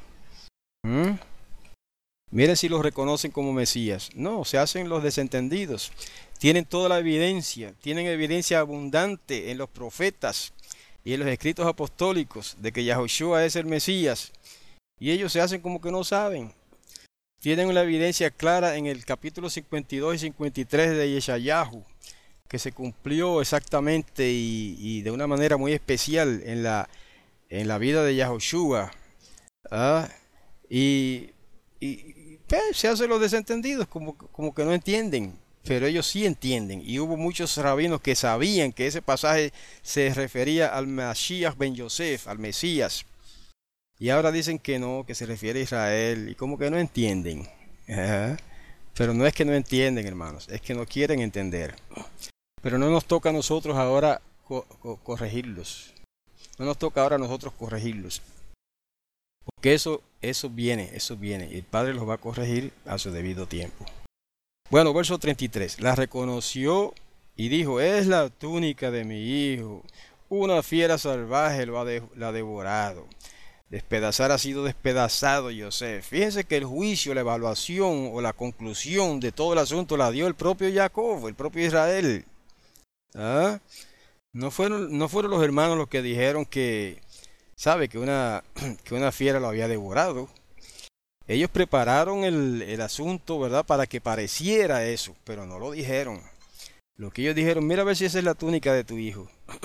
Miren si los reconocen como Mesías. No, se hacen los desentendidos. Tienen toda la evidencia, tienen evidencia abundante en los profetas y en los escritos apostólicos de que Yahoshua es el Mesías. Y ellos se hacen como que no saben. Tienen la evidencia clara en el capítulo 52 y 53 de Yeshayahu, que se cumplió exactamente y de una manera muy especial en la vida de Yahoshua. ¿Ah? Y, pues, se hacen los desentendidos, como que no entienden, pero ellos sí entienden. Y hubo muchos rabinos que sabían que ese pasaje se refería al Mashiach ben Yosef, al Mesías. Y ahora dicen que no, que se refiere a Israel, y como que no entienden. Ajá. Pero no es que no entienden, hermanos, es que no quieren entender. Pero no nos toca a nosotros ahora corregirlos. No nos toca ahora a nosotros corregirlos. Porque eso viene. El Padre los va a corregir a su debido tiempo. Bueno, verso 33. La reconoció y dijo, es la túnica de mi hijo. Una fiera salvaje la ha devorado. Despedazar ha sido despedazado Yosef. Fíjense que el juicio, la evaluación o la conclusión de todo el asunto la dio el propio Jacob, el propio Israel. ¿Ah? No fueron los hermanos los que dijeron que, sabe, que una fiera lo había devorado. Ellos prepararon el asunto, ¿verdad? Para que pareciera eso, pero no lo dijeron. Lo que ellos dijeron, mira a ver si esa es la túnica de tu hijo.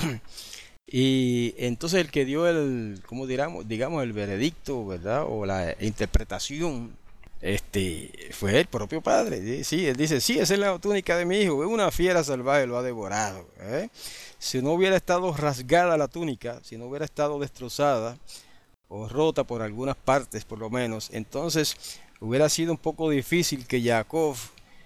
Y entonces el que dio ¿cómo digamos, el veredicto, ¿verdad? O la interpretación, fue el propio padre. Sí, él dice, sí, esa es la túnica de mi hijo, una fiera salvaje lo ha devorado. Si no hubiera estado rasgada la túnica, si no hubiera estado destrozada o rota por algunas partes por lo menos, entonces hubiera sido un poco difícil que Jacob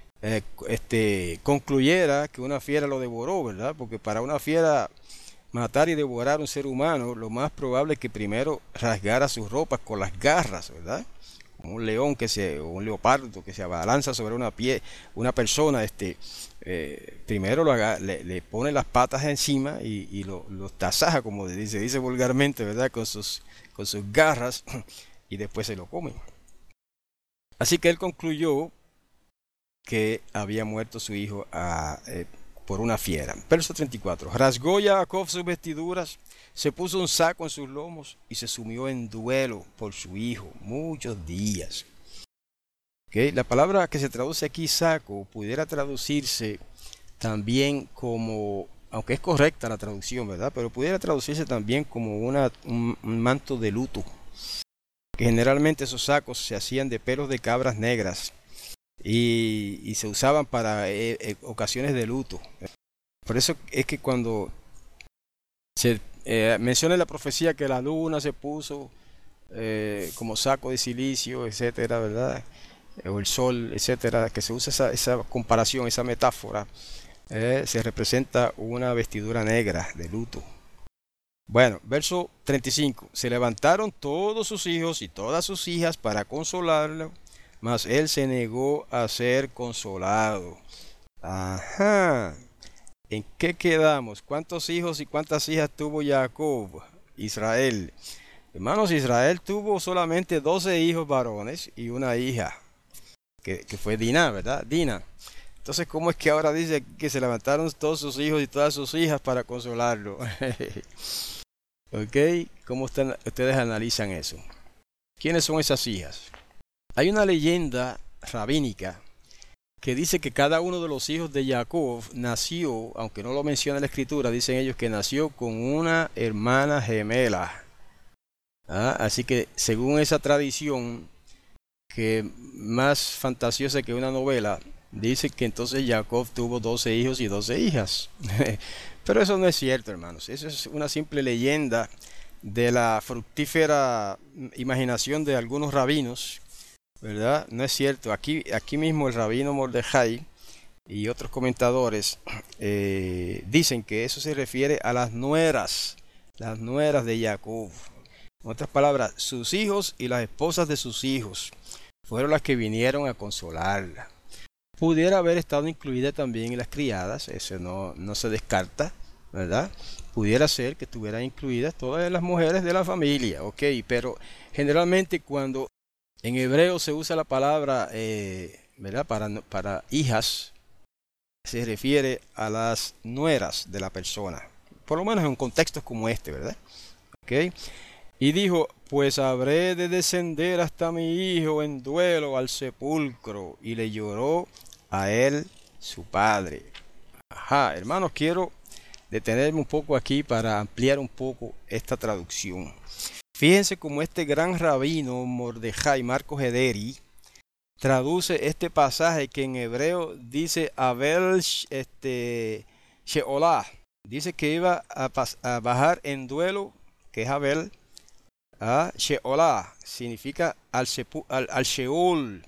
concluyera que una fiera lo devoró, ¿verdad? Porque para una fiera matar y devorar a un ser humano, lo más probable es que primero rasgara sus ropas con las garras, ¿verdad? Como un león o un leopardo que se abalanza sobre una persona, primero le pone las patas encima y lo tasaja, como se dice vulgarmente, ¿verdad? Con sus garras, y después se lo come. Así que él concluyó que había muerto su hijo por una fiera. Verso 34. Rasgó Jacob sus vestiduras, se puso un saco en sus lomos y se sumió en duelo por su hijo muchos días. ¿Okay? La palabra que se traduce aquí, saco, pudiera traducirse también como, aunque es correcta la traducción, ¿verdad? Pero pudiera traducirse también como un manto de luto. Que generalmente esos sacos se hacían de pelos de cabras negras y se usaban para ocasiones de luto. Por eso es que cuando se menciona en la profecía que la luna se puso como saco de silicio, etcétera, ¿verdad? O el sol, etcétera, que se usa esa comparación, esa metáfora, se representa una vestidura negra de luto. Bueno, verso 35. Se levantaron todos sus hijos y todas sus hijas para consolarlo, mas él se negó a ser consolado. Ajá. ¿En qué quedamos? ¿Cuántos hijos y cuántas hijas tuvo Jacob? Israel. Hermanos, Israel tuvo solamente 12 hijos varones y una hija, que fue Dina, ¿verdad? Dina. Entonces, ¿cómo es que ahora dice que se levantaron todos sus hijos y todas sus hijas para consolarlo? ¿Ok? ¿Cómo ustedes analizan eso? ¿Quiénes son esas hijas? Hay una leyenda rabínica que dice que cada uno de los hijos de Jacob nació, aunque no lo menciona la escritura, dicen ellos que nació con una hermana gemela. Así que según esa tradición, que más fantasiosa que una novela, dice que entonces Jacob tuvo 12 hijos y 12 hijas. Pero eso no es cierto, hermanos. Eso es una simple leyenda de la fructífera imaginación de algunos rabinos, ¿verdad? No es cierto. Aquí mismo el rabino Mordejai y otros comentadores dicen que eso se refiere a las nueras de Jacob. En otras palabras, sus hijos y las esposas de sus hijos fueron las que vinieron a consolarla. Pudiera haber estado incluida también en las criadas, eso no se descarta, ¿verdad? Pudiera ser que estuvieran incluidas todas las mujeres de la familia, ok, pero generalmente cuando en hebreo se usa la palabra, ¿verdad? Para hijas, se refiere a las nueras de la persona, por lo menos en contextos como este, ¿verdad? Ok. Y dijo, pues habré de descender hasta mi hijo en duelo al sepulcro. Y le lloró a él su padre. Ajá, hermanos, quiero detenerme un poco aquí para ampliar un poco esta traducción. Fíjense cómo este gran rabino Mordejai Marcos Ederi traduce este pasaje que en hebreo dice Abel Sheolah. Dice que iba a bajar en duelo, que es Abel, a Sheolah, significa al Sheol.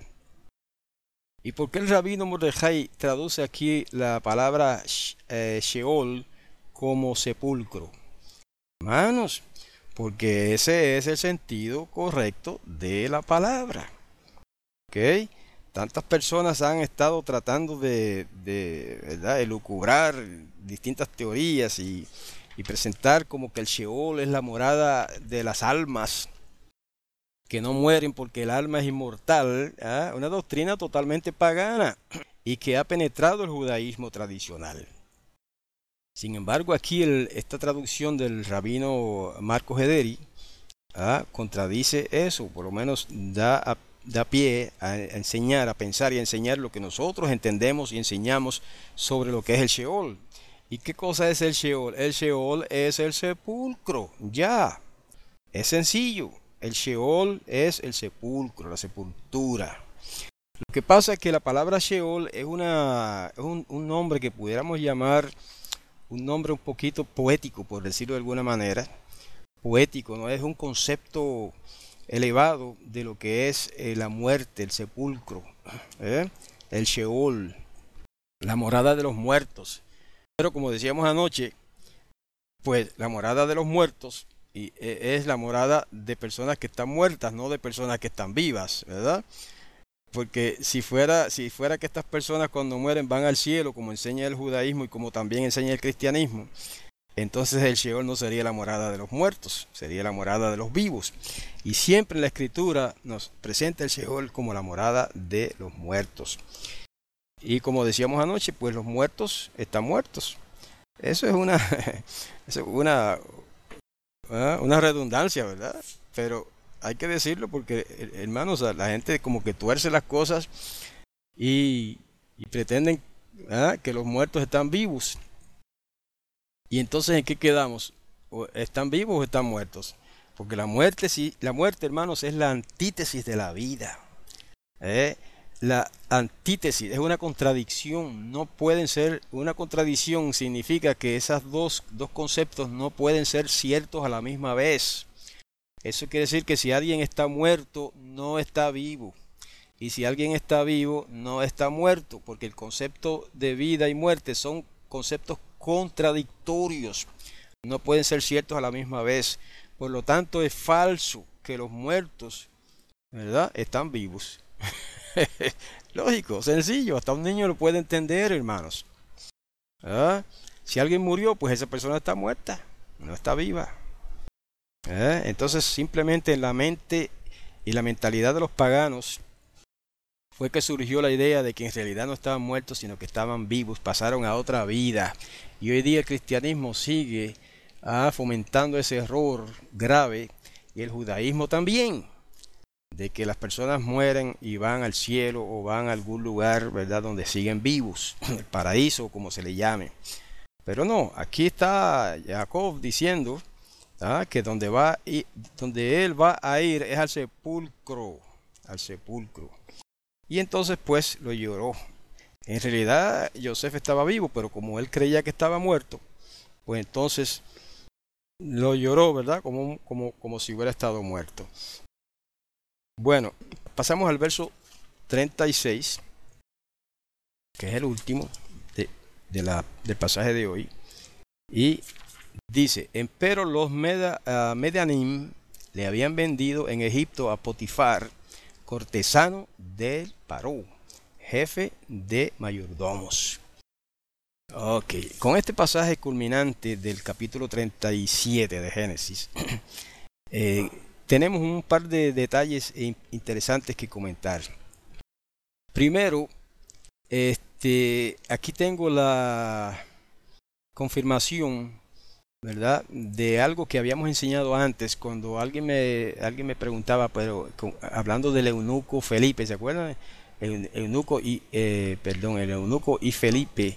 ¿Y por qué el rabino Mordejai traduce aquí la palabra Sheol como sepulcro? Hermanos, porque ese es el sentido correcto de la palabra. ¿Ok? Tantas personas han estado tratando ¿verdad?, elucubrar distintas teorías y presentar como que el Sheol es la morada de las almas que no mueren porque el alma es inmortal, ¿ah? Una doctrina totalmente pagana y que ha penetrado el judaísmo tradicional. Sin embargo, aquí esta traducción del rabino Marcos Ederi contradice eso, por lo menos da pie a enseñar, a pensar y a enseñar lo que nosotros entendemos y enseñamos sobre lo que es el Sheol. ¿Y qué cosa es el Sheol? El Sheol es el sepulcro, ya, es sencillo. El Sheol es el sepulcro, la sepultura. Lo que pasa es que la palabra Sheol es un nombre que pudiéramos llamar un nombre un poquito poético, por decirlo de alguna manera. Poético, no es un concepto elevado de lo que es la muerte, el sepulcro, el Sheol, la morada de los muertos. Pero como decíamos anoche, pues la morada de los muertos es la morada de personas que están muertas, no de personas que están vivas, ¿verdad? Porque si fuera que estas personas cuando mueren van al cielo, como enseña el judaísmo y como también enseña el cristianismo, entonces el Sheol no sería la morada de los muertos, sería la morada de los vivos. Y siempre en la escritura nos presenta el Sheol como la morada de los muertos. Y como decíamos anoche, pues los muertos están muertos. Eso es una redundancia, ¿verdad? Pero hay que decirlo porque, hermanos, la gente como que tuerce las cosas y pretenden que los muertos están vivos. Y entonces, ¿en qué quedamos? ¿O están vivos o están muertos? Porque la muerte, hermanos, es la antítesis de la vida. La antítesis es una contradicción. No pueden ser, una contradicción significa que esos dos conceptos no pueden ser ciertos a la misma vez. Eso quiere decir que si alguien está muerto, no está vivo. Y si alguien está vivo, no está muerto. Porque el concepto de vida y muerte son conceptos contradictorios. No pueden ser ciertos a la misma vez. Por lo tanto, es falso que los muertos, ¿verdad?, están vivos. Lógico, sencillo, hasta un niño lo puede entender, hermanos. Si alguien murió, pues esa persona está muerta, no está viva. Entonces, simplemente en la mente y la mentalidad de los paganos fue que surgió la idea de que en realidad no estaban muertos, sino que estaban vivos, pasaron a otra vida. Y hoy día el cristianismo sigue fomentando ese error grave, y el judaísmo también, de que las personas mueren y van al cielo o van a algún lugar, ¿verdad?, donde siguen vivos, el paraíso, como se le llame. Pero no, aquí está Jacob diciendo que donde él va a ir es al sepulcro, Y entonces pues lo lloró. En realidad Joseph estaba vivo, pero como él creía que estaba muerto, pues entonces lo lloró, ¿verdad?, como si hubiera estado muerto. Bueno, pasamos al verso 36, que es el último del pasaje de hoy. Y dice: empero los Medianim le habían vendido en Egipto a Potifar, cortesano del Paró, jefe de mayordomos. Ok, con este pasaje culminante del capítulo 37 de Génesis, tenemos un par de detalles interesantes que comentar. Primero, aquí tengo la confirmación, ¿verdad?, de algo que habíamos enseñado antes cuando alguien me preguntaba, pero hablando del eunuco Felipe, ¿se acuerdan? El eunuco y Felipe,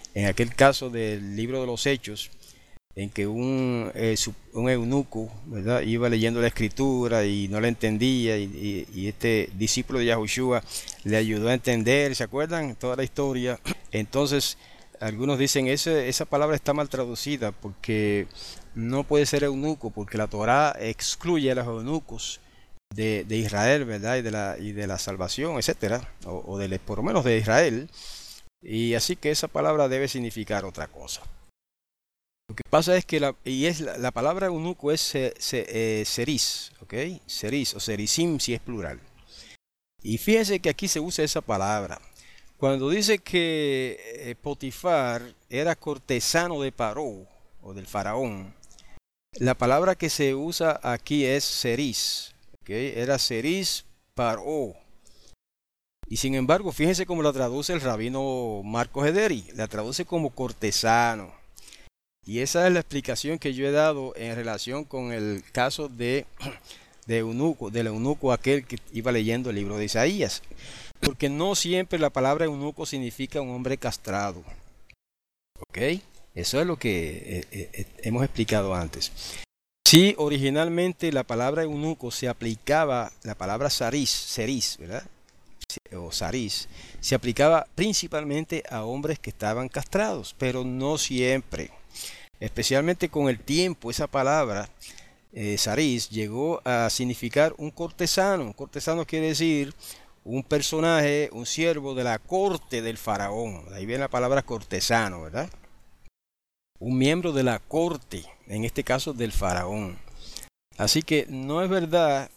en aquel caso del libro de los Hechos, en que un eunuco, ¿verdad?, iba leyendo la escritura y no la entendía, y este discípulo de Yahushua le ayudó a entender. ¿Se acuerdan toda la historia? Entonces algunos dicen esa palabra está mal traducida, porque no puede ser eunuco, porque la Torá excluye a los eunucos de Israel, ¿verdad?, y de la salvación, etcétera, por lo menos de Israel. Y así que esa palabra debe significar otra cosa. Lo que pasa es que la palabra eunuco es seris, ¿ok? Seris o serisim si es plural. Y fíjense que aquí se usa esa palabra. Cuando dice que Potifar era cortesano de Paró o del faraón, la palabra que se usa aquí es seris, ¿ok? Era seris Paró. Y sin embargo, fíjense cómo la traduce el rabino Marcos Ederi. La traduce como cortesano. Y esa es la explicación que yo he dado en relación con el caso del eunuco aquel que iba leyendo el libro de Isaías. Porque no siempre la palabra eunuco significa un hombre castrado. ¿Ok? Eso es lo que hemos explicado antes. Sí, originalmente la palabra eunuco se aplicaba, la palabra seris, ¿verdad?, o saris, se aplicaba principalmente a hombres que estaban castrados, pero no siempre. Especialmente con el tiempo, esa palabra, saris, llegó a significar un cortesano. Un cortesano quiere decir un personaje, un siervo de la corte del faraón. De ahí viene la palabra cortesano, ¿verdad? Un miembro de la corte, en este caso del faraón. Así que no es verdad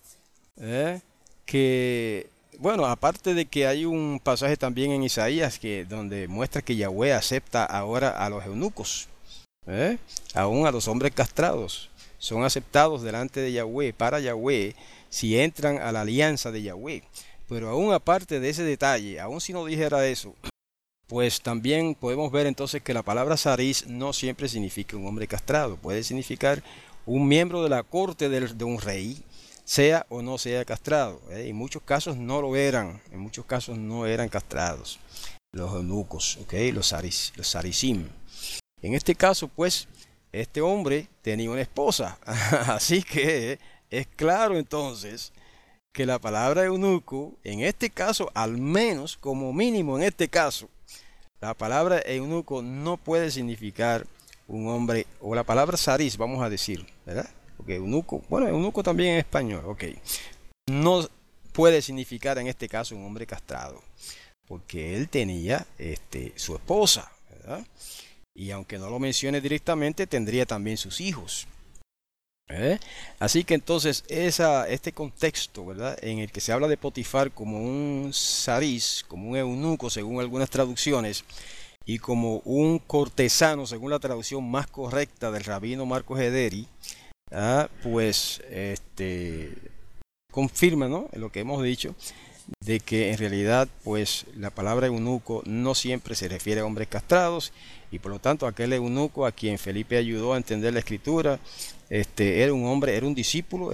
que, bueno, aparte de que hay un pasaje también en Isaías donde muestra que Yahweh acepta ahora a los eunucos. Aún a los hombres castrados son aceptados delante de Yahweh, para Yahweh, si entran a la alianza de Yahweh. Pero aún aparte de ese detalle, aún si no dijera eso, pues también podemos ver entonces que la palabra saris no siempre significa un hombre castrado. Puede significar un miembro de la corte de un rey, sea o no sea castrado. En muchos casos no lo eran, en muchos casos no eran castrados los eunucos, los sarisim. En este caso, pues, este hombre tenía una esposa. Así que es claro entonces que la palabra eunuco, en este caso, al menos como mínimo en este caso, la palabra eunuco no puede significar un hombre, o la palabra saris, vamos a decir, ¿verdad? Porque eunuco, bueno, eunuco también en español, ok. No puede significar en este caso un hombre castrado, porque él tenía su esposa, ¿verdad? Y aunque no lo mencione directamente, tendría también sus hijos. Así que entonces este contexto, ¿verdad?, en el que se habla de Potifar como un saris, como un eunuco según algunas traducciones, y como un cortesano según la traducción más correcta del rabino Marcos Ederi, pues confirma, ¿no?, lo que hemos dicho, de que en realidad pues la palabra eunuco no siempre se refiere a hombres castrados, y por lo tanto aquel eunuco a quien Felipe ayudó a entender la escritura era un hombre, era un discípulo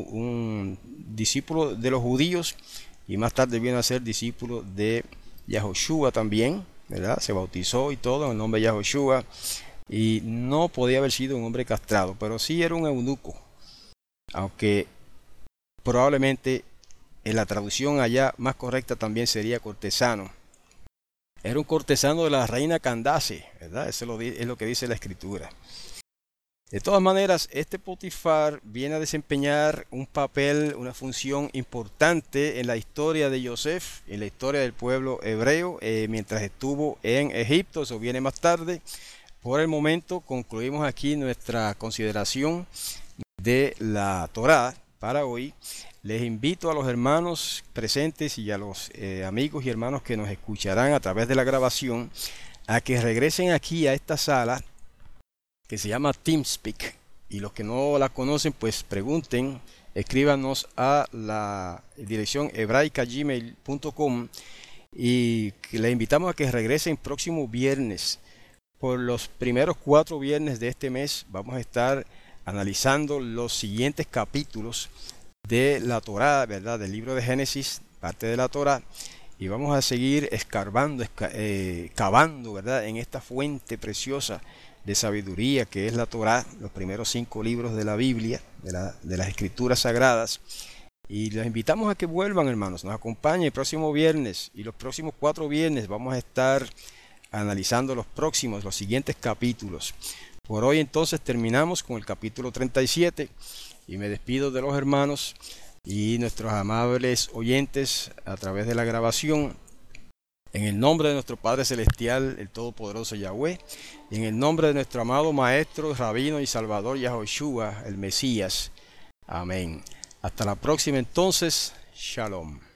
de los judíos, y más tarde vino a ser discípulo de Yahushua también, ¿verdad? Se bautizó y todo en el nombre de Yahushua, y no podía haber sido un hombre castrado, pero sí era un eunuco, aunque probablemente en la traducción allá más correcta también sería cortesano. Era un cortesano de la reina Candace, ¿verdad? Eso es lo que dice la escritura. De todas maneras, este Potifar viene a desempeñar un papel, una función importante en la historia de Yosef, en la historia del pueblo hebreo, mientras estuvo en Egipto. Eso viene más tarde. Por el momento concluimos aquí nuestra consideración de la Torá para hoy. Les invito a los hermanos presentes y a los amigos y hermanos que nos escucharán a través de la grabación a que regresen aquí a esta sala que se llama TeamSpeak, y los que no la conocen pues pregunten, escríbanos a la dirección hebraica@gmail.com, y les invitamos a que regresen próximo viernes. Por los primeros 4 viernes de este mes vamos a estar analizando los siguientes capítulos de la Torá, ¿verdad?, del libro de Génesis, parte de la Torá, y vamos a seguir escarbando, cavando, ¿verdad?, en esta fuente preciosa de sabiduría que es la Torá, los primeros 5 libros de la Biblia, de las Escrituras Sagradas. Y los invitamos a que vuelvan, hermanos, nos acompañen el próximo viernes y los próximos 4 viernes vamos a estar analizando los siguientes capítulos. Por hoy entonces terminamos con el capítulo 37 y me despido de los hermanos y nuestros amables oyentes a través de la grabación. En el nombre de nuestro Padre Celestial, el Todopoderoso Yahweh, y en el nombre de nuestro amado Maestro, Rabino y Salvador Yahoshua, el Mesías. Amén. Hasta la próxima entonces. Shalom.